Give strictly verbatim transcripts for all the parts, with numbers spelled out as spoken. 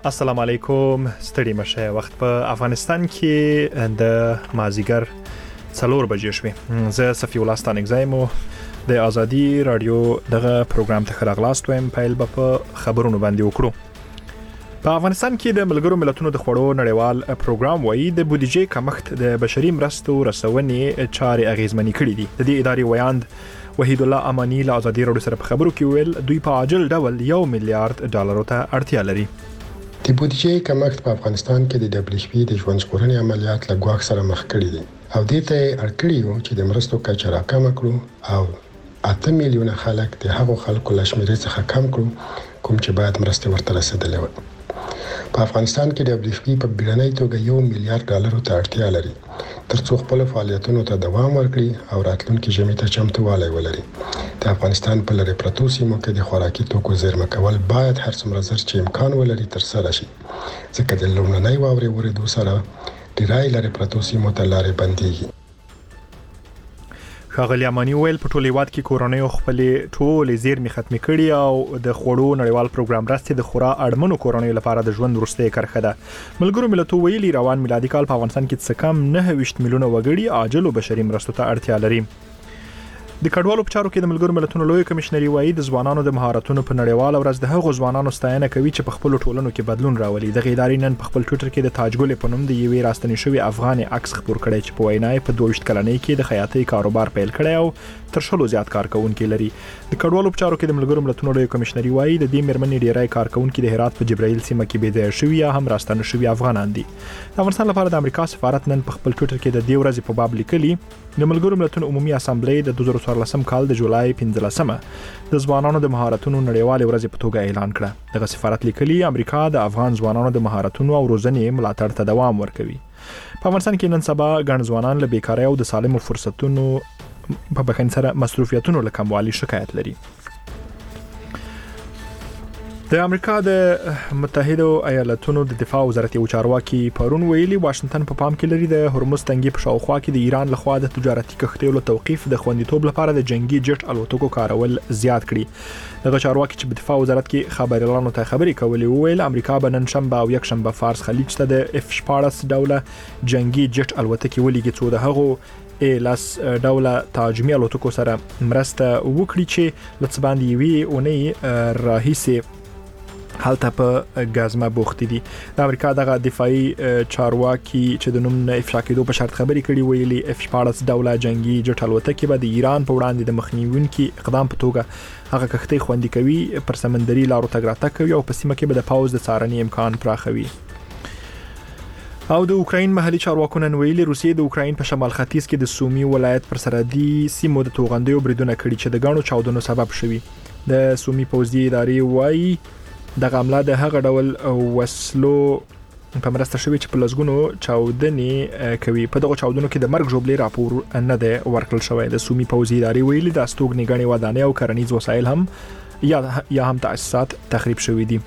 السلام علیکم. ستړي مشه. وخت په افغانستان کې د مازیګر څلور بجې شوې. زه صفی الله ستانکزایم د ازادي رادیو دغه پروګرام ته خراغلاست وایم. پیل به په خبرونو باندې وکړو. په افغانستان کې د ملګرو ملتونو د خوړو نړیوال پروګرام وایي د بودیجې کمښت د بشري مرستو رسونې چارې اغیزمنې کړې دي. د دې ادارې ویاند وحید الله امانی له ازادي رادیو سره په خبرو کې ویل دوی په عاجل ډول یو میلیارډ ډالرو ته اړتیا لري. د بودیجې کمښت په افغانستان کې د دبليو ایچ پی د ژوند ژغورنې عملیات له ګواښ سره مخ کړي دي او دې ته اړ کړی و چې د مرستو کچه راکمه کړو او اته میلیونه خلک د هغو خلکو له شمېرې څخه کم کړو کوم چې باید مرستې ورته رسېدلې وي. په افغانستان کې د دبليو ایچ پی په بیړنۍ توګه یو میلیارډ ډالرو ته اړتیا لري ترڅو خپل فعالیتونو ته دوام ورکړي او راتلونکي ژمي ته چمتووالی ولري. د افغانستان په لرې پرتو سیمو کې د خوراکي توکو زیرمه کول باید هر څومره ژر چې امکان ولري ترسره شي ځکه د لومړنۍ واورې ورېدو سره ډیری لرې پرتو سیمو ته لارې بندېږي. ښاغلي امانی ویل په ټول هیواد کې کورونیو خپلې ټولې زیرمې ختمې کړي او د خوړو نړیوال پروګرام مرستې د خورا اړمنو کورونیو لپاره د ژوند وروستۍ کرښه ده. ملګرو ملتونو ویلي روان میلادي کال په افغانستان کې څه کم نهه ویشت میلیونه وګړي عاجلو بشري مرستو ته اړتیا لري. د کډوالو په چارو کې د ملګرو ملتونو لوی کمشنري وایي د ځوانانو د مهارتونو په نړیواله ورځ د هغو ځوانانو ستاینه کوي چې په خپل ټولنو کې بدلون راولي. د ادارې نن په خپل ټویټر کې د تاجګل په نوم د یوې راستنې شوې افغان عکس خپور کړی چې په وینا په دوه ویشت کلنۍ کې د خیاطۍ کاروبار پیل کړی او تر شلو زیات کارکونکي لري. د کډوالو په چارو کې د ملګرو ملتونو لوی کمشنري وایي د دې مېرمنې ډیری کارکونکي د هرات په جبرائیل سیمه کې بېځایه شوي یا هم راستنه شوي افغانان دي. د افغانستان لپاره د امریکا سفارت نن په خپل ټویټر کې د دې ورځې په باب لیکلي د ملګرو ملتونو عمومي اسامبلې د دوه زره څوارلسم کال د جولای پنځلسمه د ځوانانو د مهارتونو نړیوال ورځ په توګه اعلان کړه. دغه سفارت لیکلي امریکا د افغان ځوانانو د مهارتونو او روزنې ملاتړ ته دوام ورکوي. په افغانستان کې نن سبا ګڼ ځوانان له بیکارۍ او د سالمو فرصتونو په بخښنې سره مصروفیتونو له کموالي شکایت لري. د امریکا د متحده ایالاتونو د دفاع وزارت یو چارواکي پرون ویلي واشنگټن په پام کې لري د هرمز تنګي په شاوخوا کې د ایران لخوا د تجارتي کښتیو له توقيف د خوندیتوب لپاره د جنگي جټ الوتکو کارول زیات کړي. دغه چارواکي چې په دفاع وزارت کې خبريالانو ته خبري کولې ویل امریکا به نن شنبه او یک شنبه فارس خلیج ته د اف شپاړس ډوله جنگي جټ الوتکې ولېږي څو د هغو لاس ډوله تاجمي الوتکو سره مرسته وکړي چې لڅ باندې وی اونۍ راهیسه حالته په غازما بوختي دي. د امریکا دغه دفاعي چارواکي چې د نوم نه افشا کېدو په شرط خبري کړي ویلي اف شپاړس ډوله جنگي جټ الوتکې به د ایران په وړاندې د مخنیوونکي اقدام په توګه هغه کښتۍ خوندي کوي پر سمندري لارو تګ راتګ کوي او په سیمه کې به د پاوز د څارنې امکان پراخوي. او د اوکراین محلي چارواکو نن ویلي روسیې د اوکراین په شمال ختیځ کې د سومي ولایت پر سرحدي سیمو د توغندیو بریدونه کړي چې د غاڼو چاودنو سبب شوي. د سومي پوځي ادارې وایي د حمله د هغه ډول وسلو په مرسته شوی چې په لزګونو چاودنې کوي. په دغه چاودنو کې د مرګ جوړلې راپور نه دی ورکړل شوی. د سومي پوځي ادارې ویلي د استوګنې غني ودانې او کرنیز وسایل هم یا یا هم تاسیسات تخریب شوی دي.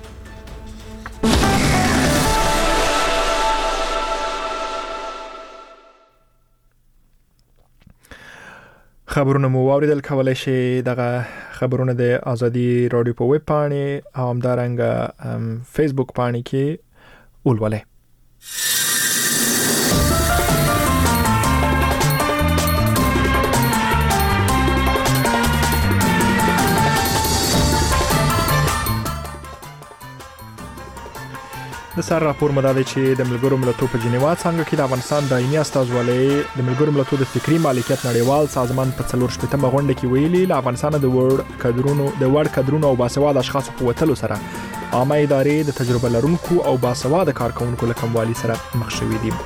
خبرونه مو واوریدل. کولای شئ دغه خبرونه د ازادي رادیو په ویب پاڼې او همدارنګه فیسبوک پاڼې کې ولولئ. د سر راپور مداوي چې د ملګرو ملتونو په جنیوا څنګه کې د افغانستان دایمي استازولۍ د ملګرو ملتونو د فکری مالکیت نړیوال سازمان په څلور شپږمه غونډه کې ویلي له افغانستان د وړ کډرونو د وړ کډرونو او باسواده اشخاصو په وتلو سره عامه ادارې د تجربه لرونکو او باسواده کارکونکو له کموالي سره مخ شوي دي.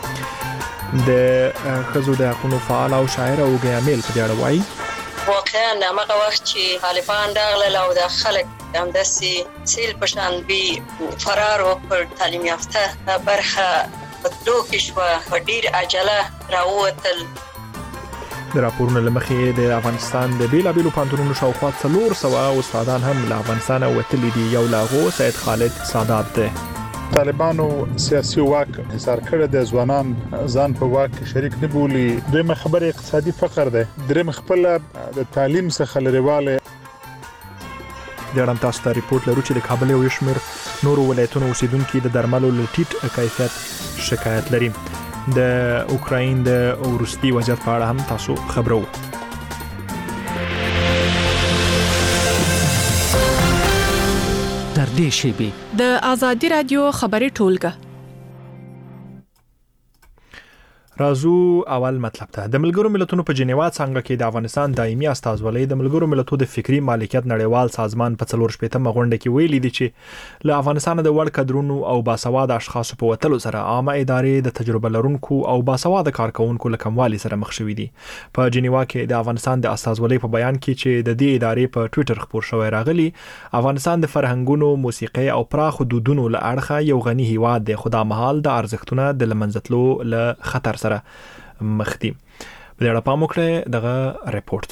د خزو د حقوقو فعال او شاعر او ګیامل په اړه وایي واقعا هغه وخت چې طالبان راغلل او د خلک همداسي سیل پشان بي فرار او پر تعلیم یافته برخه په دوه شو په ډیر عجله راووتل. د راپورونو لمخې د افغانستان د بیلابیلو پانتونونو شاوخوا څلور سوه استادان هم له افغانستان وتلي دي. یو لاغو سید خالد سادات دی. طالبانو سیاسي واک حصار کړی د ځوانان ځان په واک شریک نه بولي. دویمه خبره اقتصادي فقر ده. دریم خپل د تعلیم څخه لريواله. د اړم تاسو ته ریپورت لرو چې د کابل یو شمېر نورو ولایتونو اوسیدونکو د درملو له ټیټ کیفیت شکایت لري. د اوکراین د وروستي وضعیت په اړه هم تاسو خبرو. تر دې شیبې د آزادي رادیو خبري ټولګه رازو اول مطلب ته. د ملګرو ملتونو په جنیوا څنګه کې د افغانستان دایمي استازولۍ د ملګرو ملتونو د فکری مالکیت نړیوال سازمان په څلور شپږم غونډه کې ویلي دي چې له افغانستان د وړ کډرونو او باسواده اشخاصو په وتلو سره عامه ادارې د تجربه لرونکو او باسواده کارکونکو له کموالي سره مخ شوي دي. په جنیوا کې د افغانستان د استازولۍ په بیان کې چې د دې ادارې په ټوئیټر خبر شوی راغلی، افغانستان د فرهنګونو، موسیقي او پراخ حدودونو له اړخه یو غني هیواد دی، خو دا مهال د ارزښتونو د لمنځتلو له خطر مخدي. په دې اړه پام وکړئ دغه ریپورت.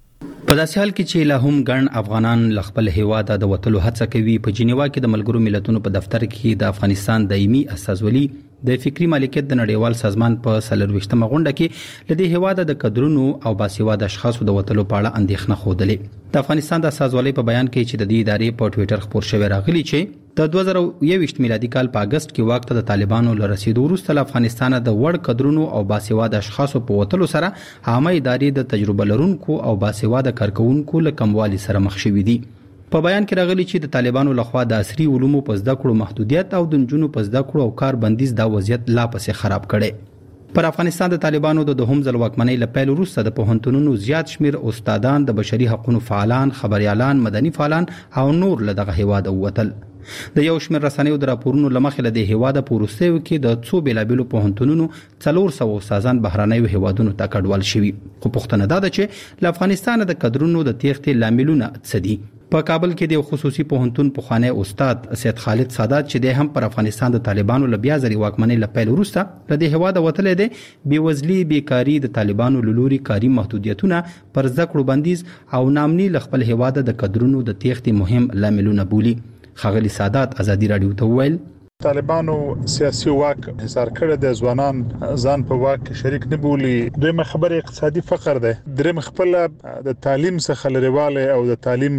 په داسې حال کې چې لا هم ګڼ افغانان ل خپل هیواد د وټلو هڅه کوي، په جنیوا کې د ملګرو ملتونو په دفتر کې د افغانستان دایمي استازولي د فکری مالکیت د نړیوال سازمان په څلورويشتمه غونډه کې لدې هیواد د کډرونو او باسواده اشخاصو د وټلو په اړه اندېښنه خوده. د افغانستان د استازولۍ په بیان کې چې د دې ادارې په ټوئیټر خبر شوی راغلی چې د دوه زره یوویشت میلادي کال په اگست کې واک ته د طالبانو له رسیدو وروسته له افغانستان د وړ کډرونو او باسواده اشخاصو په وټلو سره عامه ادارې د تجربه لرونکو او باسواده کارکونکو له کموالي سره مخ شوي دي. په بیان کې راغلی چې د طالبانو لخوا د عصري علومو په زده کړو محدودیت او د نجونو په زده کړو او کار بندیز دا وضعیت لا پسې خراب کړي. پر افغانستان د طالبانو د دوهم ځل واکمنۍ له پیل وروسته د پوهنتونونو زیات شمیر استادان، د بشري حقوقو فعالان، خبريالان، مدني فعالان او نور له دغه هیواد ووتل. د یو شمیر رسنیو د راپورونو لمخې له د هیواد پورستیو کې د څو بیلابیلو پوهنتونونو څلور سوه استادان بهرنیو هیوادونو ته کډوال شوي. خو پوښتنه دا ده چې له افغانستان د کډرونو د تېښتې لاملونه څه دي؟ په کابل کې د خصوصي پوهنتون پخوانی استاد سید خالد سادات چې د هم پر افغانستان د طالبانو له بیا ځلې واکمنۍ له پیل وروسته له دې هیواده وتلی دی، بېوزلي، بیکاري، د طالبانو له لوري کاري محدودیتونه، پر زده کړو بندیز او ناامني له خپل هیواده د کډرونو د تېښتې مهم لاملونه بولي. ښاغلي سادات ازادي راډیو ته وویل طالبانو سیاسي واک انحصار کړی د ځوانان ځان په واک شریک نه بولي. دویمه خبره اقتصادي فقر ده. درېم خپل د تعلیم څخه لريواله او د تعلیم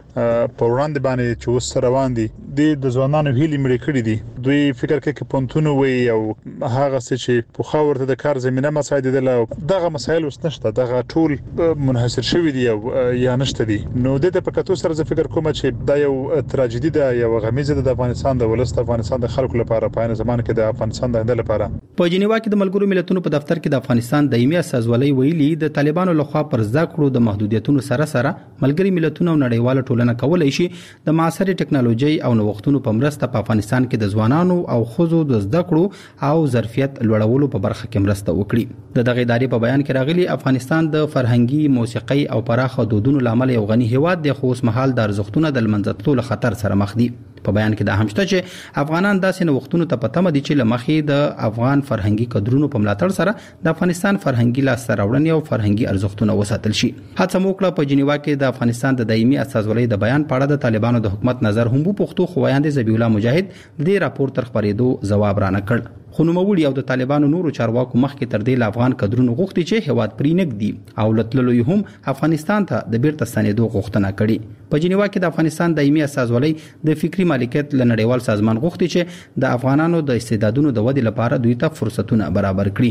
په وړاندې باندې چې اوس روان دي د ځوانانو هیلې مړې کړې دي. دوی فکر کوي چې پونتونه وي او هغه څه چې په خاورته د کار زمينه مساعده ده، دغه مسایل اوس نشته، دغه ټول منحصر شوی دي او یا نشته دي. نو د دې په کتو سره زه فکر کوم چې دا یو تراژیدي ده، یو غمیزه ده د افغانستان د ولست افغانستان د خلکو لپاره، په عین زمانه کې د افغانستان د هند لپاره. په جنیوا کې د ملګرو ملتونو په دفتر کې د افغانستان دایمي استازولۍ ویلي د طالبانو لخوا پر زده کړو د محدودیتونو سره سره ملګري ملتونو او نړیواله ټولنه کولای شي د معاصرې ټکنالوژي او نوښتونو په مرسته په افغانستان کې د ځوانانو او ښځو د زده کړو او ظرفیت لوړولو په برخه کې مرسته وکړي. د دغه ادارې په بیان کې راغلي افغانستان د فرهنګي، موسیقي او پراخ حدودونو لامل یو غني هیواد دی، خو اوس مهال د ارزښتونو د لمنځتلو له خطر سره مخ دي. په بیان کې دا هم شته چې افغانان داسې نوښتونو ته پته مدي چې لمخې د افغان فرهنګي کډرونو په ملاتړ سره د افغانستان فرهنګي لاسته راوړنې او فرهنګي ارزښتونه وساتل شي. هڅه مو وکړه په جنیوا کې د افغانستان د دایمي استازولۍ د بیان په اړه د طالبانو د حکومت نظر هم په پښتو خو وایاندې ذبیح الله مجاهد د دې راپور تر خبرېدو ځواب رانه کړ. خو نوموړي او د طالبانو نورو چارواکو مخکې تر دې افغان کډرونو غوښتي چې هیواد پرې نږدي او لتللو هم افغانستان ته د بیرته ستنېدو غوښتنه کړې. په جنیوا کې د افغانستان دایمي استازولۍ د فکری مالکیت له نړیوال سازمان غوښتي چې د افغانانو د استعدادونو د ودې لپاره دوی ته فرصتونه برابر کړي.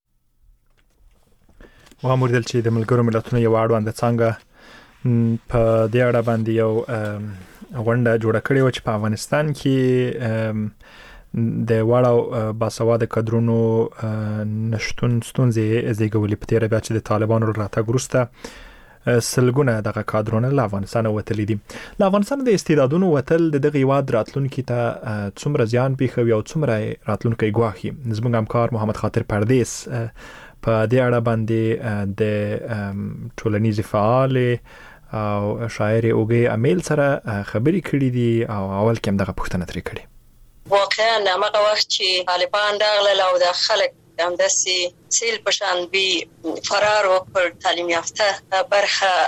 واموردل چې د ملګرو ملتونو یو اړوند څنګه په دې اړه باندې یو غونډه جوړه کړې و چې په افغانستان کې د واړو باسواده کډرونو نشټون ستونزې زیږولې. په تیر بیا چې د طالبانو راتګ وروسته سلګونه دغه کادرونه له افغانستان وتلي دي. له افغانستان د استعدادونو وتل د دغه هیواد راتلونکي ته څومره زیان پیښوي او څومره راتلونکي ګواښي. زموږ همکار محمد خاطر پردیس په دې اړه باندې د ټولنیز فعال او شاعر اوګي امیل سره خبرې کړې دي او اول کې هم دغه پوښتنه ترې کړې. واقعا هغه وخت چې طالبان راغله او د خلک همداسې سیل پشان بي فرار او پر تعلیم یافته برخه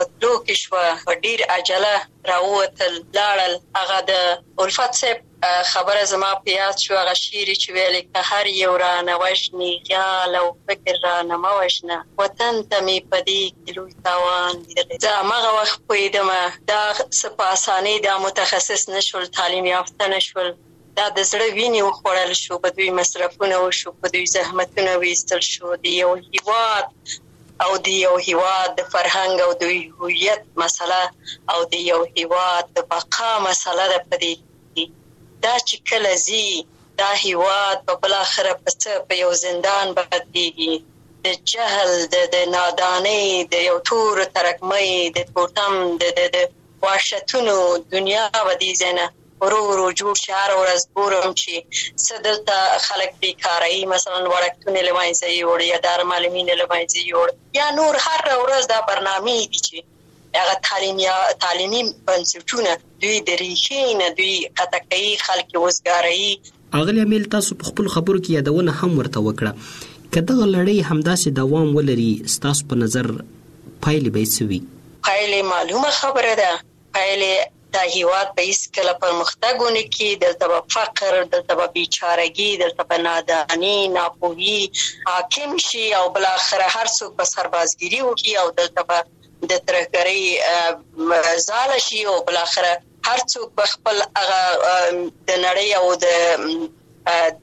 پتلو کې شو ډیر عجله راووتل لاړل. هغه د الفت صاحب خبره زما په یاد شو، هغه شعر چې ویل که هر یو را نوښني خیال او فکر را نموښنه وطن ته می پدې کلوي تاوان دي. زه هغه وخت پوهېدم دا سپاسانه دا متخصص نشول، تعلیم یافته نشول، دا د زړه وینې وخوړل شو، په دوی مصرفونه وشو، په دوی زحمتونه ویستل شو. د یو هیواد او د یو هیواد د فرهنګ او د هویت مسله او د یو هیواد د بقا مسله ده. په دې دا چې کله زی دا هیواد په بل اخره په په یو زندان بدلیږي، د جهل د د نادانۍ د یو تور ترکمۍ د تورتم د د وحشتونو دنیا ودی زنه ورو ورو جوړ شهر ورځ ګورم چې صدلته خلک بیکاري مثلا ورکتونه لمایځي وړ یا دار معلمین لمایځي وړ یا نور هر ورځ دا برنامه دي چې هغه تعلیم یا تعلیمي بنسټونه دوی د ریښې نه دوی کتکي خلک وزګاري. اغلی امیل تاسو په خپل خبرو کې یادونه هم ورته وکړه، کله لړۍ همداسې دوام ولري تاسو په نظر پایلې به څه وي؟ پایلې معلومه خبره ده، پایلې د هیواد په هیڅ کله پرمختګ ونه کړي، دلته به فقر، دلته به بیچارګي، دلته به ناداني ناپوهي حاکم شي او بل اخر هر څوک به سربازګيري وکړي او دلته به د ترهګرۍ زاله شي او بل اخر هر څوک به خپل هغه د نړۍ او د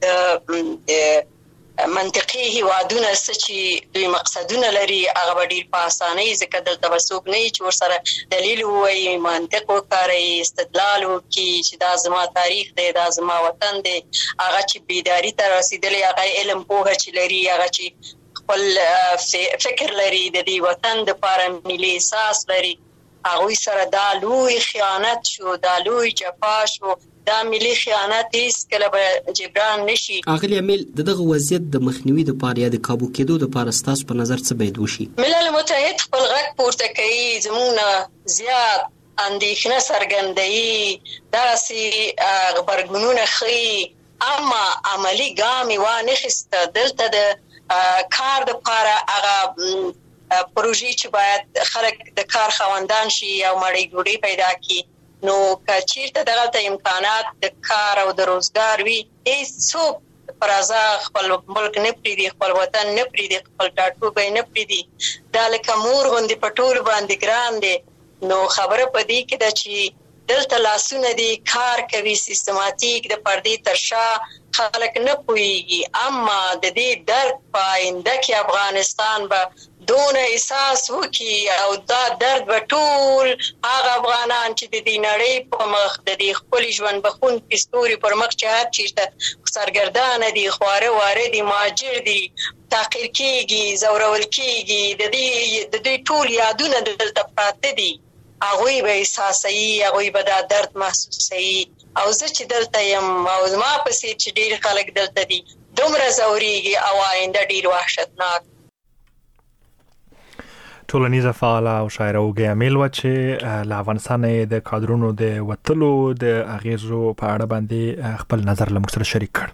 د منطقي هیوادونه چې دوی مقصدونه لري هغه به ډیر په اسانۍ ځکه دلته به څوک نه چې ورسره دلیل ووایي، منطق وکاروي، استدلال وکړي چې دا زما تاریخ دی، دا زما وطن دی. هغه چې بیداری ته رسیدلی، هغه علم پوهه چې لري، هغه چې خپل فکر لري، د دې وطن د لپاره ملي احساس لري، هغوی سره دا لوی خیانت شو، دا لوی جفا شو، دا ملي خیانت هیڅ کله به جبران نشي. اغلی امیل دغه وضعیت د مخنیوي لپاره یا د کابو کېدو لپاره ستاسو په نظر څه باید وشي؟ ملل متحد خپل غږ پورته کوي، زموږ زیات اندېښنه څرګندوي، داسې غبرګونونه ښیي، اما عملي ګام یې وانخیسته. دلته د کار د پاره هغه پروژې چې باید خلک د کار خوندان شي او مړی ګوډي پیدا کی، نو کچیرته دغه امکانات د کار او د روزګار وي، هیڅ پرازا خپل ملک نه پریدي، خپل وطن نه پریدي، خپل ټاټوبی نه پریدي، دا لکه مور غوندې په ټول باندې ګران دی. نو خبره په دې کې ده چې دلته لاسونه دي کار کوي سیستماتیک د پردې تر شا خلک نه پوهیږي، اما د دې درد په آینده کې افغانستان به دون احساس وکړي او دا درد به ټول هغه افغانان چې د دې نړۍ په مخ د دې خپل ژوند بخونکي ستوري پر مخ چې هر چیرته سرګردانه دي، خواره واره دي، مهاجر دي، تحقیر کیږي، زورول کیږي، د دې د دې ټول یادونه دلته پراته دي، هغوی به احساسوي، هغوی به دا درد محسوسوي. او زه چې دلته یم او زما پسې چې ډېر خلک دلته دي دومره ځورېږي او آینده ډېر وحشتناک. ټولنیزه فعاله او شاعره اوږه امیل وه چې له افغانستان د کادرونو د وتلو د اغیزو په اړه باندې خپل نظر له موږ سره شریک کړ.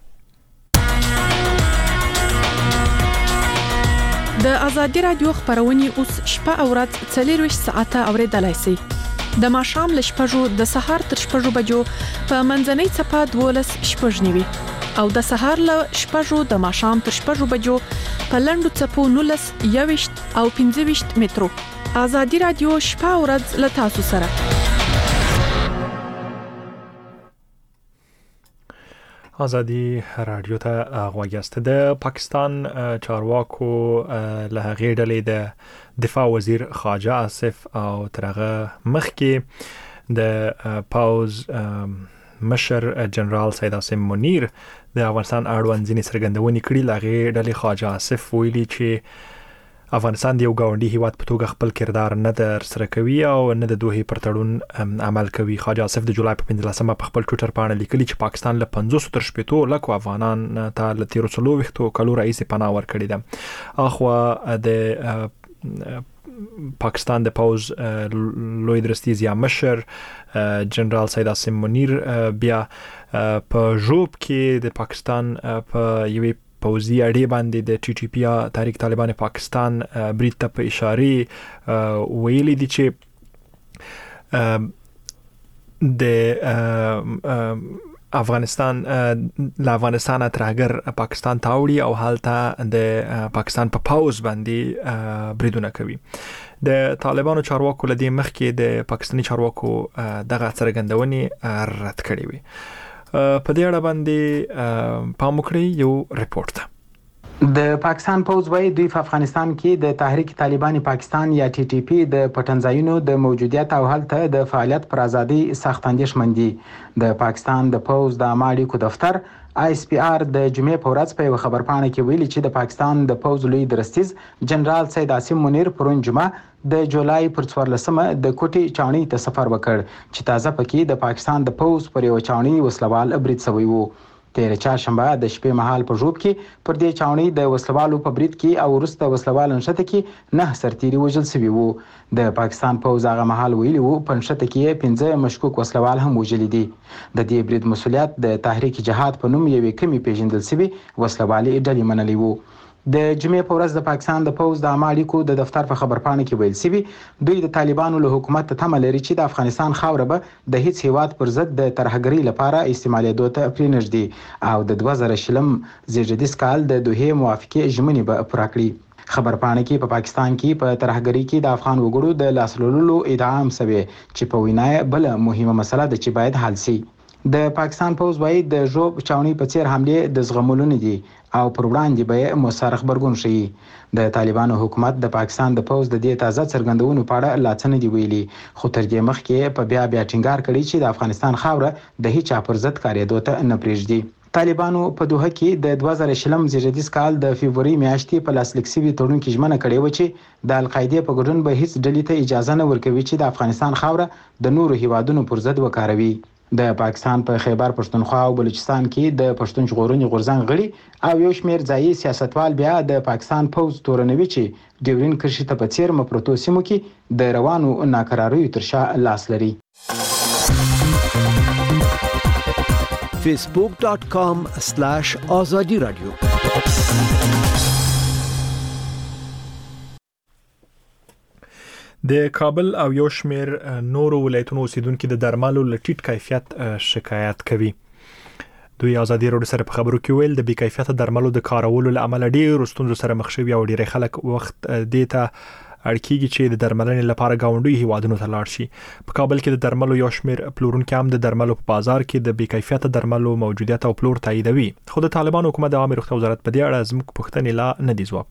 د ازادي رادیو خبرونه اوس شپه او ورځ څلور ساعته اوریدلای شئ. د ماښام له شپږو د سهار تر شپږو بجو په منځنۍ څپه دولس شپږ نیوي او د سهار له شپږو د ماښام تر شپږو بجو په لنډو څپو نولس یويشت او پنځه ویشت مترو. ازادي رادیو شپه او ورځ له تاسو سره. ازادي رادیو ته غوږ یاست. د پاکستان چارواکو له هغې ډلې د دفاع وزیر خواجه آصف او تر هغه مخکې د پاوز مشر جنرال سید عاصم منیر د افغانستان اړوند ځینې څرګندونې کړي. له هغې ډلې خواجه آصف ویلي چې افغانستان د یو ګاونډي هیواد په توګه خپل کردار نه ترسره کوي او نه د دوحې پر تړون عمل کوي. خواجه آصف د جولای په پنځلسمه په خپل ټویټر پاڼه لیکلي چې پاکستان له پنځوسو تر شپېتو لکو افغانان ته له تیرو څلوېښتو کالو راهیسې پناه ورکړې ده. اخوا د پاکستان د پوز لوی درستیز یا مشر جنرال سید عاصم منیر بیا په ژوب کې د پاکستان په یوې پوځي اړې باندې د ټي ټي پی تحریک طالبان پاکستان برید ته په اشاره ویلي دي چې د افغانستان له افغانستان ترهګر پاکستان تاوړي او حالته د پاکستان په پاوز باندې بریدونه کوي. د طالبانو چارواکو لدی مخکې د پاکستاني چارواکو دغه څرګندونې رد کړې وي. په دې اړه باندې پام وکړئ یو ریپورت ده. د پاکستان پوز وایي دوی په افغانستان کې د تحریک طالبان پاکستان یا ټي ټي پی د پټنځایونو د موجودیت او هلته د فعالیت پر ازادي سخت اندېښمن دي. د پاکستان د پوز د عامه اړیکو دفتر آی اس پی آر د جمعې په ورځ په یو خبرپاڼه کې ویلي چې د پاکستان د پوز لوی درستیز جنرال سید عاصم منیر پرون جمعه د جولای پر څوارلسمه د کوټي چاوني ته سفر وکړ چې تازه پکې د پاکستان د پوز پر یو چاوني وسلوال برید شوی وو. تیر چهارشنبه د شپې مهال په ژوب کې پر دې چاوني د وسلوالو په برید کې او وروسته وسلوال نشته کې نه سرتيري وژل شوي وو. د پاکستان پوز هغه مهال ویلي وو په نشته کې پنځه مشکوک وسلوال هم وژل دي. د دې برید مسولیت د تحریک جهاد په نوم یوې کمی پیژندل شوی وسلوالي ډلې منلې وو. د جمعې په ورځ د پاکستان د پوز د عامه اړیکو د دفتر په خبرپاڼه کې ویل شوی دوی د طالبانو له حکومت ته تمه لري چې د افغانستان خاوره به د هیڅ هیواد پر ضد د ترهګرۍ لپاره استعمالېدو ته پرېنږدي او د دوه زره شلم زیږدیز کال د دوحې موافقې ژمنې به پوره کړي. خبرپاڼه کې په پاکستان کې په ترهګرۍ کې د افغان وګړو د لاسلولو ادعا هم شوې چې په وینا بل مهمه مسله ده چې باید حل شي. د پاکستان پوز وایي د ژوب چاوني په څیر حمله د زغمولو نه دي او پر وړاندې به مؤثر خبرګون شي. د طالبانو حکومت د پاکستان د پوز د دې تازه څرګندونو په اړه لا څه نه دی ویلي خو تر دې مخکې په بیا بیا ټینګار کړی چې د افغانستان خاوره د هیڅ چا پر ضد کارېدو ته نه پرېږدي. طالبانو په دوحه کې د دوه زره شلم زیږدیز کال د فبروري میاشتې په لاسلیک شوي تړون کې ژمنه کړې وه چې د القاعدې په ګډون به هیڅ ډلې ته اجازه نه ورکوي چې د افغانستان خاوره د نورو هیوادونو پر ضد وکاروي. د پاکستان په خیبر پښتونخوا او بلوچستان کې د پښتون ژغورنې غورځنګ غړي او یو شمېر ځایي سیاستوال بیا د پاکستان پوز تورنوي چې ډیورین کرښې ته په څیر مفرطو سیمو کې د روانو ناکراریو تر شا لاس لري. facebook dot com slash azadi radio د کابل او یو شمېر نورو ولایتونو اوسیدونکو د درملو له ټیټ کیفیت شکایت کوي. دوی ازادي راډیو سره په خبرو کې ویل د بې کیفیت درملو د کارولو له امله ډېر ستونزو سره مخ شوي او ډېر خلک وخت دیته اړکیږي چې د درملنې لپاره گاونډي هیوادونو ته لاړ شي. په کابل کې د درملو یو شمېر پلورونکو هم د درملو په بازار کې د بې کیفیت درملو موجودیت او پلور تاییدوي. خو د طالبان حکومت د عامه روغتیا وزارت په دې اړه زموږ پوښتنې لا نه دي ځواب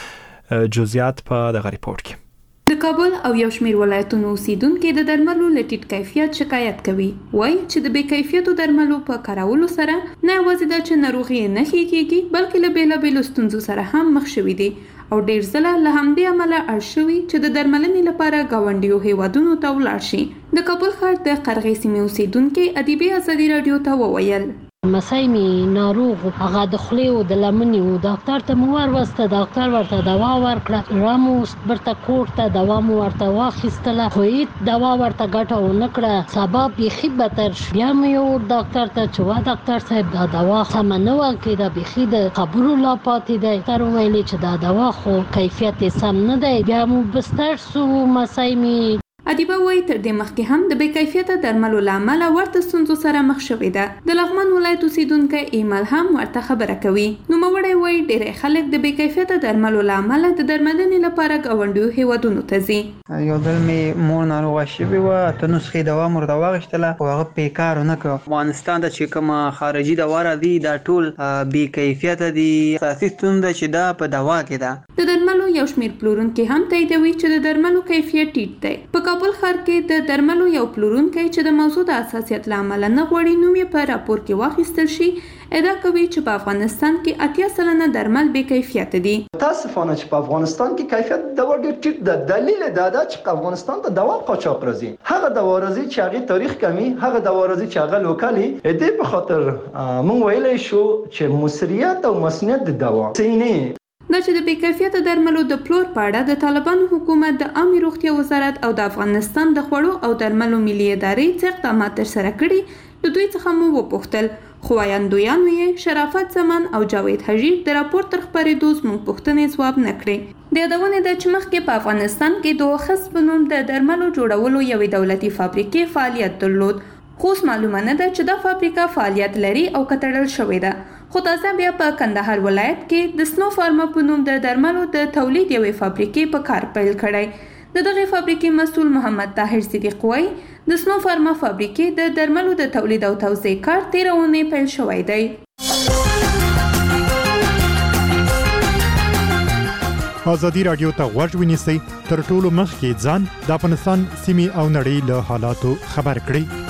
کړي. جزئیات په دغه ریپورت کې. د کابل او یو شمېر ولایتونو اوسیدونکو د درملو له ټیټ کیفیت شکایت کوي. وایي چې د بې کیفیتو درملو په کارولو سره نه یوازې دا چې ناروغي نه ښه کېږي بلکې له بېلابېلو ستونزو سره هم مخ شوي دي او ډېر ځله له همدې امله اړ شوي چې د درملنې لپاره ګاونډیو هیوادونو ته ولاړ شي. د کابل ښار د قرغې سیمې اوسیدونکي ادیبې ازادي راډیو ته وویل مسای می ناروغ هغه د خلیو د لمنې او ډاکټر ته مو ورسته ډاکټر ورته دوا ورکړه رامو برته کوټ ته دوا مو ورته واخیستله خو هیڅ دوا ورته ګټه ونه کړه سبب یې خې بتر بیا مې یو ډاکټر ته چې وا ډاکټر صاحب دا دوا سم نه وکړه د بخې د خبرو لا پاتې دی تر ویلې چې دا دوا خو کیفیت سم نه دی بیا مو بستر سو مسای می ادیبه وایي تر دې مخکې هم د بې کیفیته درملو له امله ورته ستونزو سره مخ شوې ده. د لغمان ولایت اوسیدونکی ایمل هم ورته خبره کوي. نوموړی وایي ډېری خلک د بې کیفیته درملو له امله د درملنې لپاره ګاونډیو هیوادونو ته ځي. یو ځل مې مور ناروغه شوې وه اته نسخې دوا مې ورته واخیستله خو هغه پیکار ونه کړ. افغانستان ته چې کومه خارجي دوا راځي دا ټول بې کیفیته دي. اساسي ستونزه چې دا په دوا کې ده. د درملو یو شمېر پلورونکي هم تاییدوي چې د درملو کیفیت ټیټ دی. په کابل ښار کې د درملو یو پلورونکی چې د موضوع د حساسیت له امله نه غواړي نوم یې په راپور کې واخیستل شي ادعا کوي چې په افغانستان کې اتیا سلنه درمل بې کیفیته دي. متاسفانه چې په افغانستان کې کیفیت د ډېر ټیټ ده. دلیل دا ده چې افغانستان ته دوا قاچاق راځي. هغه دوا راځي چې هغه تاریخ کمی هغه دوا راځي چې هغه لوکالي دې په خاطر مونږ ویلای شو چې مصریت او مسنیت د دوا سینې دا چې د بې کیفیته درملو د پلور په اړه د طالبانو حکومت د عامه روغتیا وزارت او د افغانستان د خوړو او درملو ملي ادارې څه اقدامات ترسره کړي د دوی څخه مو وپوښتل خو وایندویانو یې شرافت زمان او جاوید حجیر د راپور تر خپرېدو زموږ پوښتنې ځواب نه کړې. د یادونې ده چې مخکې په افغانستان کې د وخت په نوم د درملو جوړولو یوې دولتي فابریکې فعالیت درلود، خو اوس معلومه نه ده چې دا فابریکه فعالیت لري او کتړل شوې ده. خو تازه بیا په کندهار ولایت کې د سنو فارما په نوم د درملو د تولید یوې فابریکې په کار پیل کړی. د دغه فابریکې مسؤل محمد طاهر صدیق وایي د سنو فارما فابریکې د درملو د تولید او توزیع کار تېره اونۍ پیل شوی دی. ازادي راډیو ته غوږ ونیسئ، تر ټولو مخکې ځان د افغانستان سیمې او نړۍ له حالاتو خبر کړئ.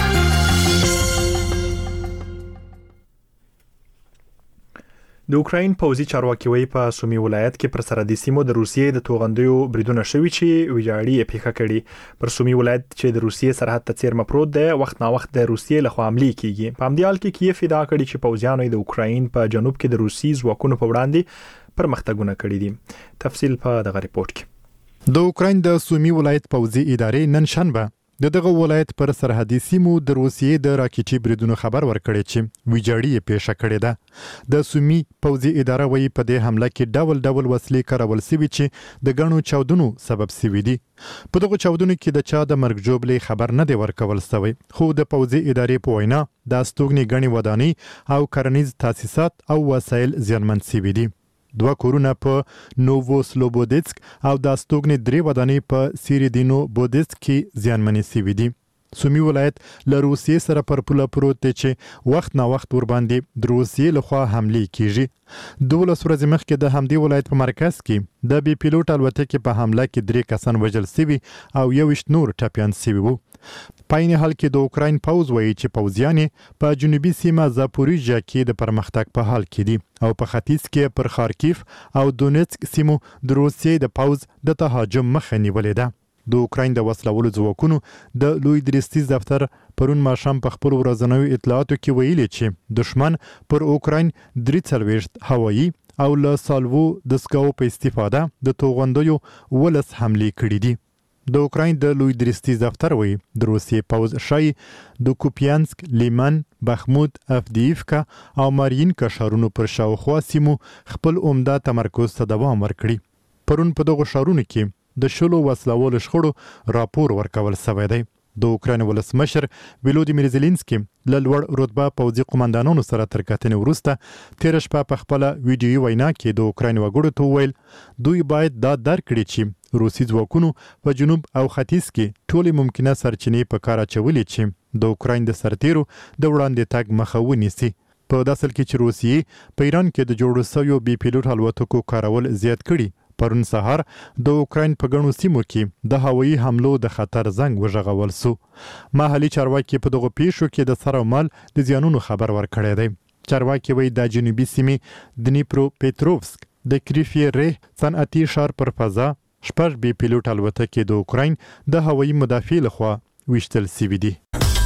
د اوکراین پوځي چارواکي وایي په سومي ولایت کې پر سرحدي سیمو د روسیې د توغندیو بریدونه شوي چې ویجاړي یې پیښه کړي. پر سومي ولایت چې د روسیې سرحد ته څیرمه پروت دی، وخت نا وخت د روسیې لخوا حملې کیږي. په همدې حال کې کیف ادعا کړې چې پوځیانو د اوکراین په جنوب کې د روسي ځواکونو په وړاندې پرمختګونه کړي دي. تفصیل په دغه ریپورت کې. د اوکراین د سومي ولایت پوځي ادارې نن شنبه د دغه ولایت پر سرحدي سیمو د روسیې د راکېټي بریدونو خبر ورکړی چې ویجاړي یې پیښه کړې ده. د سومي پوځي اداره وایي په دې حمله کې ډول ډول وسلې کارول شوي چې د ګڼو چاودنو سبب شوي دي. په دغه چاودنو کې د چا د مرګ جوړې خبر نه دی ورکول شوی، خو د پوځي ادارې په وینا د استوګنې ګڼې ودانۍ او کرنیز تاسیسات او وسایل زیانمن شوي دي. دوه کورونه په نوو سلوبودسک او د استوګنې درې ودانۍ په سیریدینو بودسک کې زیانمنې شوي دي. سومي ولایت له روسیې سره پر پوله پروت دی چې وخت نا وخت ورباندې د روسیې لخوا حملې کیږي. دولس ورځې مخکې د همدې ولایت په مرکز کې د بي پیلوټ الوتکې په حمله کې درې کسان وژل شوي او یوویشت نور ټپیان شوي وو. په عین حال کې د اوکراین پوځ وایي چې پوځیان په جنوبي سیمه زاپوریژیا کې د پرمختګ په حال کې دي او په ختیځ کې پر خارکیف او دونیتسک سیمو د روسیې د پوځ د تهاجم مخه نیولې ده. د اوکراین د وسلوالو ځواکونو د لوی درستیز دفتر پرون ماښام په خپل ورځنیو اطلاعاتو کې ویلي چې دشمن پر اوکراین درې څلوېښت هوایي او له سالوو دستګاو په استفاده د توغندیو ولس حملې کړي دي. د اوکراین د لوی درستیز دفتر وایي د روسیې پوځ شای د کوپیانسک، لیمن، بخمود، افدیفکا او مارینکا ښارونو پر شاوخوا سیمو خپل عمده تمرکز ته دوام ورکړي. پرون په دغو ښارونو کې د شلو وسلوالو شخړو راپور ورکول شوی دی. د اوکراین ولسمشر ولودیمیر زيلنسکي له لوړ رتبه پوځي قومندانانو سره تر کتنې وروسته تېره شپه په خپله ویډیوي وینا کې د اوکراین وګړو ته وویل دوی باید دا درک کړي چې روسي ځواکونو په جنوب او ختیځ کې ټولې ممکنه سرچینې په کار اچولې چې د اوکراین د سرتیرو د وړاندې تګ مخه ونیسي. په داسې حال کې چې روسیې په ایران کې د جوړو شویو بي پیلوټ الوتکو کارول زیات کړي، پرون سهار د اوکراین په ګڼو سیمو کې د هوایي حملو د خطر زنګ وژغول سو. محلي چارواکي په دغه پیښو کې د سر او مال د زیانونو خبر ورکړی دی. چارواکي وایي د جنوبي سیمې دنیپرو پیتروفسک د کریفي ریه صنعتي ښار پر فضا شپږ بي پیلوټ الوتکې د اوکراین د هوایي مدافع لخوا ویشتل شوي دي.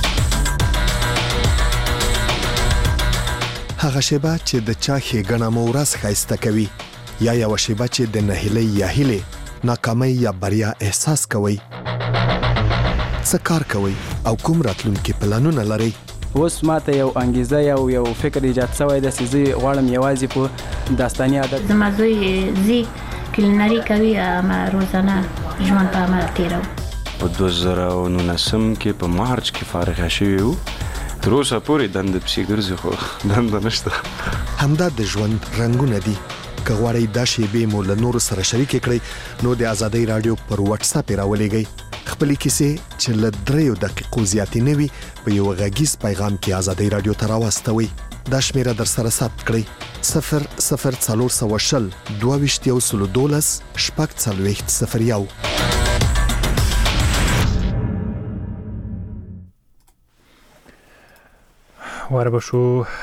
هغه شیبه چې د چا ښېګڼه مو ورځ ښایسته کوي، یا یو شیبه چې د نهیلۍ یا هیلې ناکامۍ یا بریا احساس کوئ. څه کار کوئ او کوم راتلونکي پلانونه لرئ؟ اوس ماته یو انګیزه یو یو فکر ایجاد شوی دی چې زه غواړم یوازې په داستاني عادت زما زوی زی کلینري کوي، اما روزانه ژوند په عمل تېرو. په دوه زره او نولسم کې په مارچ کې فارغه شوي وو، تر اوسه پورې دنده پسې ګرځي خو دنده نشته. همدا د ژوند رنګونه دي. که غواړئ دا شیبې مو له نورو سره شریکې کړئ نو د ازادۍ راډیو پر واتس اپ یې راولېږئ. خپلې کیسې چې له دریو دقیقو زیاتې نه وي په یو غږیز پیغام کې ازادۍ راډیو ته راواستوئ. دا شمیره در سره ثبت کړئ: صفر صفر څلور سوه شل دوه ویشت یو سلو دولس شپږ څلوېښت صفر یو. وربشو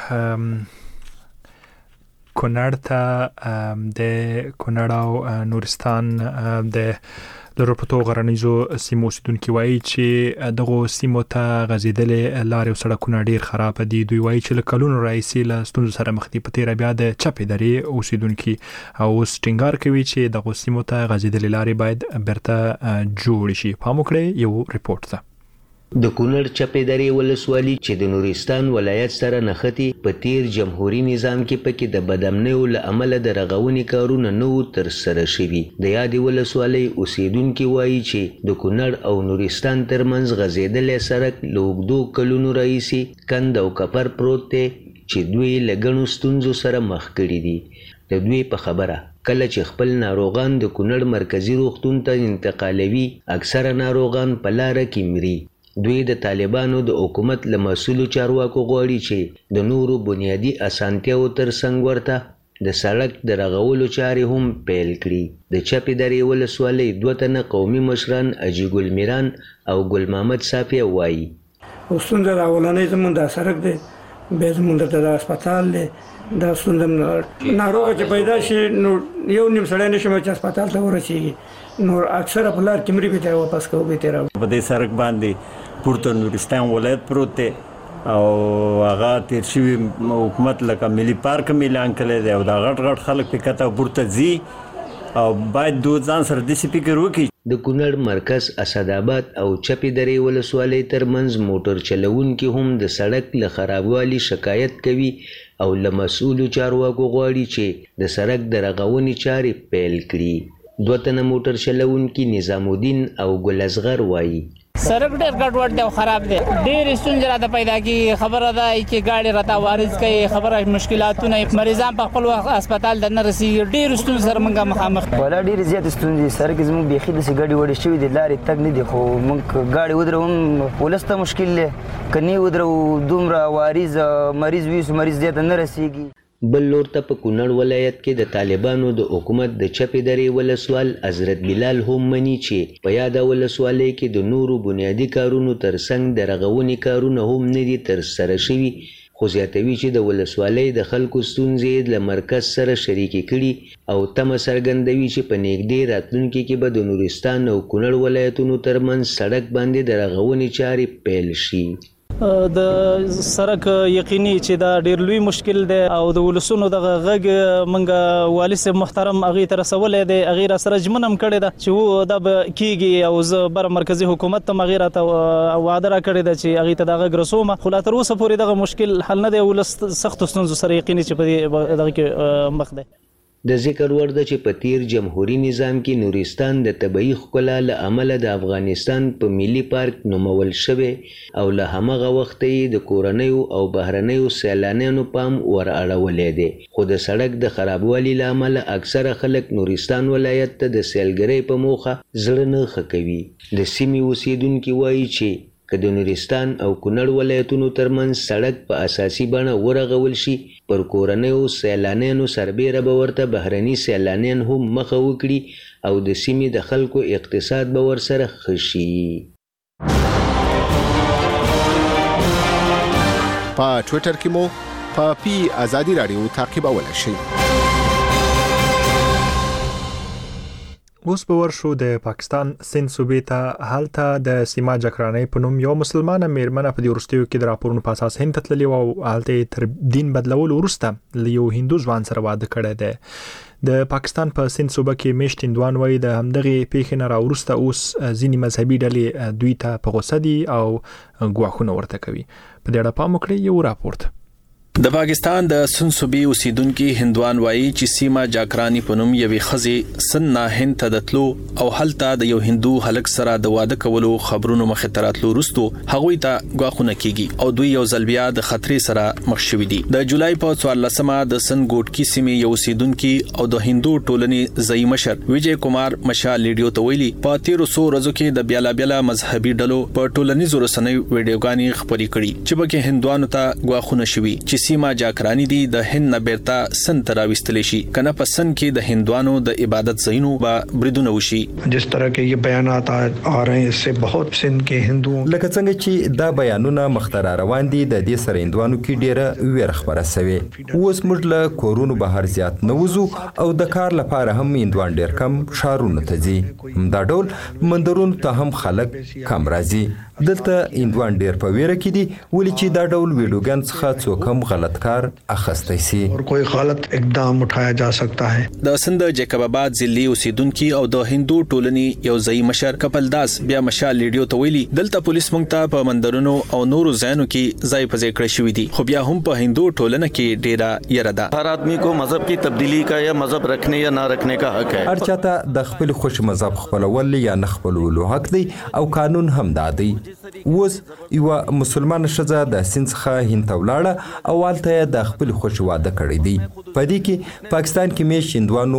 کونړ ته د کونړ او نورستان د لرو پټو غرنیزو سیمو اوسیدونکي وایي چې دغه سیمو ته غځېدلې لارې او سړکونه ډېر خراب دي. دوی وایي چې له کلونو راهیسې له ستونزو سره مخ دي. په تېره بیا د چپې درې اوسیدونکي او اوس ټینګار کوي چې دغه سیمو ته غځېدلې لارې باید بیرته جوړې شي. پام وکړئ یو ریپورت ته. د کونړ چپې درې ولسوالي چې د نورستان ولایت سره نښتي په تیر جمهوریت نظام کې پکې د بدامنیو له امله د رغونې کارونه نه وو ترسره شوي. د یادې ولسوالۍ اوسیدونکي وایي چې د کونړ او نورستان ترمنځ غځېدلی سړک له اوږدو کلونو راهیسې کند او کپر پروت دی چې دوی له ګڼو ستونزو سره مخ کړي دي. د دوی په خبره کله چې خپل ناروغان د کونړ مرکزي روغتون ته انتقالوي اکثره ناروغان په لاره کې مري. دوی د طالبانو د حکومت له مسؤلو چارواکو غواړي چې د نورو بنیادي اسانتیاو ترڅنګ ورته د سړک د رغولو چارې هم پیل کړي. د چپې درې ولسوالۍ دوه تنه قومي مشران اجي ګل میران او ګل محمد صافی وایي ستونزه د اولنۍ زموږ د سړک دی، بیا زموږ د هسپتال دی. دا ستونزه ناروغه چې پیدا شي نو یو نیم سړی نشي چې هسپتال ته ورسېږي، نو اکثره په لار کې مري به ته واپس کوو به تیرا په دې سړک باندې پورته نورستان ولایت پروت دی او هغه تیر شوي حکومت لکه ملي پارک اعلان کړی دی او دا غټ غټ خلک پې کته پورته ځي او باید دوی ځان سره داسې فکر وکړي. د کونړ مرکز اسداباد او چپې درې ولسوالۍ ترمنځ موټر چلوونکي هم د سړک له خرابوالي شکایت کوي او له مسؤلو چارواکو غواړي چې د سړک د رغونې چارې پیل کړي. دوه تنه موټر چلوونکي نظام الدین او ګل اصغر وایي سړک ډېر ګډوډ دی او خراب دی، ډېرې ستونزې راته پیدا کېږي. خبره ده چې ګاډي راته وارد کوي، خبره مشکلاتونه، مریضان په خپل وخت هسپتال ته نه رسېږي. ډېرو ستونزو سره موږ مخامخ ولا ډېرې زیاتې ستونزې سړک زموږ بیخي داسې ګاډي وړې شوي دي، لارې تګ نه دي، خو موږ ګاډي ودرو هم ولس ته مشکل دی، که نه ودرو دومره واریز مریض ویسو مریض دې ته نه رسېږي. بل لور ته په کونړ ولایت کې د طالبانو د حکومت د چپې درې ولسوال حضرت بلال هم مني چې په یاده ولسوالۍ کې د نورو بنیادي کارونو ترڅنګ د رغونې کارونه هم نه دي ترسره شوي، خو زیاتوي چې د ولسوالۍ د خلکو ستونزې له مرکز سره شریکې کړي او تمه څرګندوي چې په نږدې راتلونکي کې به د نورستان او کونړ ولایتونو ترمنځ سړک باندې د رغونې چارې پیل شي. د سړک یقیني چې دا ډیر لوی مشکل دی او د ولسونو دغه غږ منګه والي صاحب محترم هغې ته رسولی دی، هغې را سره ژمنه هم کړې ده چې و دا به کېږي او زه بره مرکزي حکومت ته هم هغې راته وعده را کړې ده چې هغې ته دا غږ رسوم، خو لا تر اوسه پورې دغه مشکل حل نه دی. ولس سختو ستونزو سره یقیني چې په دې دغه کې مخ دی. د ذکر وړ ده چې په تیر جمهوریت نظام کې نورستان د طبیعي ښکلا له امله د افغانستان په ملي پارک نومول شوی او له همغه وخته یې د کورنیو او بهرنیو سیلانیانو پام ور اړولی دی، خو د سړک د خرابوالي له امله اکثره خلک نورستان ولایت ته د سیلګرۍ په موخه زړه نه ښه کوي. د سیمې اوسیدونکي وایي چې که د نورستان او کونړ ولایتونو ترمنځ سړک په اساسي بڼه ورغول شي، پر کورنیو سیلانیانو سربیره به ورته بهرني سیلانیان هم مخه وکړي او د سیمې د خلکو اقتصاد به ورسره ښه شي. په ټویټر کې مو په پی ازادي رادیو تعقیبولی شئ. اوس به ورشو د پاکستان سند صوبې ته. هلته د سیما جکرانۍ په نوم یو مسلمانه میرمنه په دې وروستیو کې د راپورونو په اساس هند ته تللې وه او هلته یې تر دین بدلولو وروسته له یو هندو ځوان سره واده کړی دی. د پاکستان په سند صوبه کې میشت هندوان وایي د همدغې پیښې نه راوروسته اوس ځینې مذهبي ډلې دوی ته په غوسه دي او ګواښونه ورته کوي. په دې اړه پام وکړئ یو راپورټ. د پاکستان د سند صوبې اوسیدونکي هندوان وایي چې سیما جاکرانی په نوم یوې ښځې سند نه هند ته د تلو او هلته د یو هندو هلک سره د واده کولو خبرونو مخې ته راتلو وروستو هغوی ته ګواښونه کیږي او دوی یو ځل بیا د خطرې سره مخ شوي دي. د جولای په څوارلسمه د سند ګوټکي سیمې یو اوسیدونکي او د هندو ټولنې ځایي مشر ویجی کمار مشال لیډیو ته ویلي په تیرو څو ورځو کې د بیلا بیلا مذهبي ډلو په ټولنیزو رسنیو ویډیوګانې خپرې کړي چې پکې هندوانو ته ګواښونه شوي چې سیما جاکرانی دی د هند نه بیرته سند ته راوستلی شي، کنه په سند کې د هندوانو د عبادت ځایونو به بریدونه وشي. جس طرح کے یہ بیانات آ رہے ہیں اس سے بہت سندھ کے هندوؤں لکه څنګه چې دا بیانونه مخترا روان دي د دې سره هندوانو کې ډیره ویره خبره شوی. اوس موږ له کورونو بهر زیات نه وځو او د کار لپاره هم هندوان ډیر کم ښارونو ته ځي. همدا ډول مندرونو ته هم خلک کم راځي. دلته هندوان ډیر په ویره کې دي ولې چې دا ډول ویډیوګان څخه څوک هم غلط کار اخیستی سي. और कोई गलत اقدام उठाया जा सकता है. د سند جیکب آباد ضلعي اوسیدونکو او د هندو ټولنې یو ځای مشر کپل داس بیا مشال لیډیو ته ویلي دلته پولیس مونږ ته په مندرونو او نورو ځایونو کې ځای په ځای کړی شوی دي خو بیا هم په هندو ټولنه کې ډیره یره ده. هر آدمی کو مذهب کی تبدیلی کا یا مذهب رکھنے یا نہ رکھنے کا حق ہے. هر چاته د خپل خوش مذهب خپلول یا نه خپلولو حق دی او قانون هم دادی. اوس یو مسلمان شزه د سنڅخه هند ولاړه او والته د خپل خوش واده کړی دی. په دې کې پاکستان کې مې شیندوانو